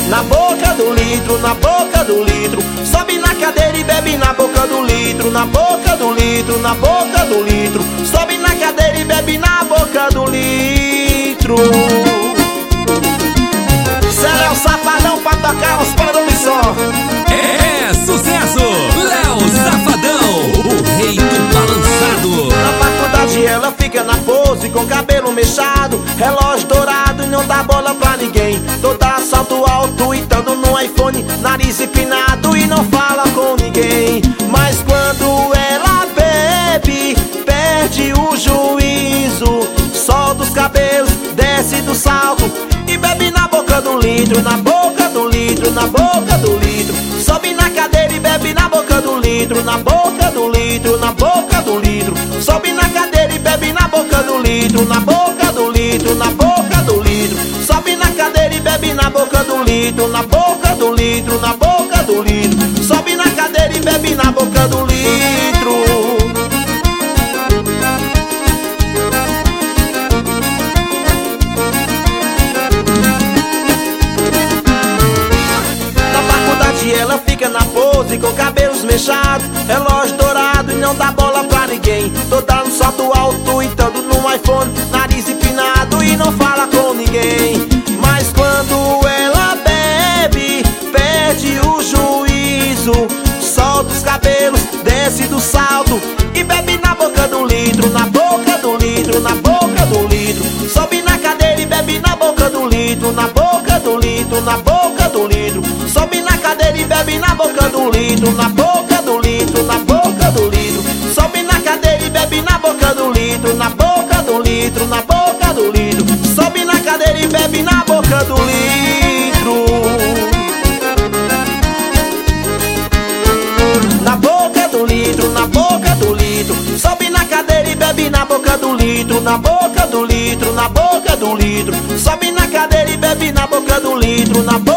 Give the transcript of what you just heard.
na boca do litro, na boca do litro. Sobe na cadeira e bebe na boca do litro, na boca do litro, na boca do litro. Sobe na cadeira e bebe na boca do litro. Cê é o Safadão pra tocar os panos de som. É sucesso! Léo Safadão, o rei do balançado. Na faculdade ela fica na pose com cabelo mechado, relógio dourado e não dá bola pra ninguém. Toda salto alto e tando no iPhone, nariz empinado e não fala com ninguém. Mas quando ela bebe, perde o juízo, solta os cabelos, desce do salto e bebe na boca do litro, na boca do litro, na boca do litro. Sobe na cadeira e bebe na boca do litro, na boca do litro, na boca do litro. Sobe na cadeira e bebe na boca do litro, na boca do litro, na boca do litro. Sobe na cadeira e bebe na boca do litro, na boca do litro, na boca do litro. Sobe na cadeira e bebe na boca do litro. Ela fica na pose com cabelos mechados, relógio dourado e não dá bola pra ninguém. Toda no salto alto e tando no iPhone, nariz empinado e não fala com ninguém. Mas quando ela bebe, perde o juízo, solta os cabelos, desce do salto e bebe na boca do litro, na boca do litro, na boca do litro. Sobe na cadeira e bebe na boca do litro, na boca do litro, na boca do litro. Sobe na cadeira e bebe na boca do litro, na boca do litro, na boca do litro. Sobe na cadeira e bebe na boca do litro, na boca do litro, na boca do litro. Sobe na cadeira e bebe na boca do litro. Na boca do litro, na boca do litro. Sobe na cadeira e bebe na boca do litro, na boca do litro, na boca do litro. Sobe na cadeira e bebe na boca do litro, na boca